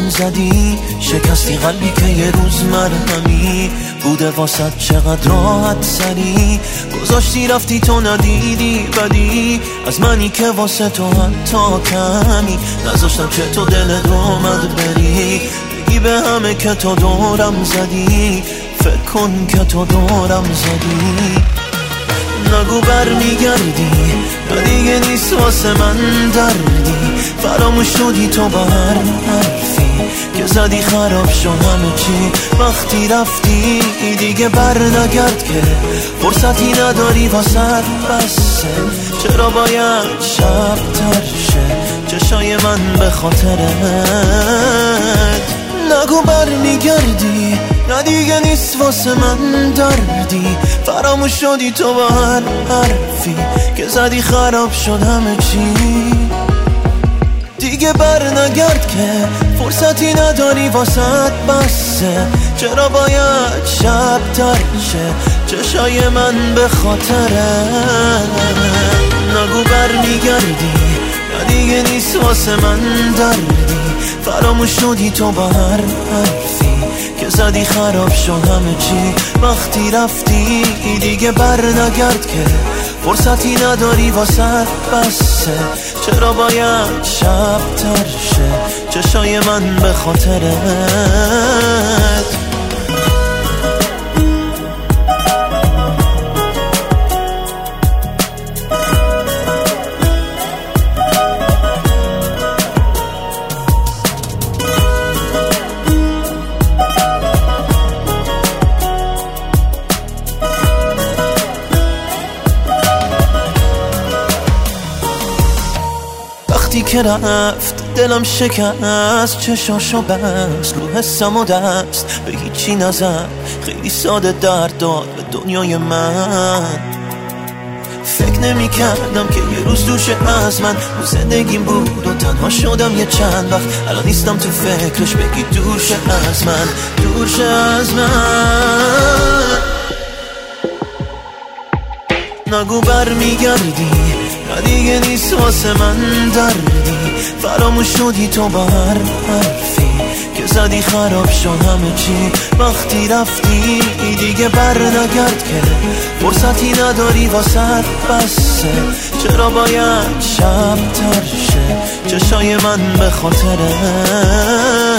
زدی، شکستی قلبی که یه روز مرهمی بوده واسد. چقدر راحت سری گذاشتی رفتی، تو ندیدی بدی از منی که واسه تو حتی کمی نذاشتم که تو دلت اومد بری. بگی به همه که تو دورم زدی، فکر کن که تو دورم زدی. نگو برمیگردی، یا دیگه نیست واسه من دردی. فراموش شدی تو با هر حرفی که زدی، خراب شد همه چی وقتی رفتی. دیگه بر نگرد که فرصتی نداری واسه بسه. چرا باید شب تر شه چشای من به خاطرت؟ نگو برمیگردی، نه دیگه نیست واسه من دردی. فراموش شدی تو با هر حرفی که زدی، خراب شد همه چی. دیگه بر نگرد که فرصتی نداری واسه بسه. چرا باید شب تر شه چشای من به خاطرت؟ نگو برمیگردی، نه دیگه نیست واسه من دردی. فراموش شدی تو با هر حرفی که زدی، خراب شد همه چی وقتی رفتی. دیگه بر نگرد که فرصتی نداری واسه بسه. چرا باید شب تر شه چشای من به خاطرت؟ وقتی که رفت دلم شکست، چشاشو بست، رو حسم و دست به هیچی نزد. خیلی ساده درد داد به دنیای من. فکر نمی کردم که یه روز دوشه از من رو زندگیم بود و تنها شدم یه چند وقت. الان نیستم تو فکرش، بگی دور شه از من، دور شه از من. نگو برمیگردی، نه دیگه نیست واسه من دردی. فراموش شدی تو با هر حرفی که زدی، خراب شد همه چی وقتی رفتی. دیگه بر نگرد که فرصتی نداری واسه بسه. چرا باید شب تر شه چشای من به خاطرت؟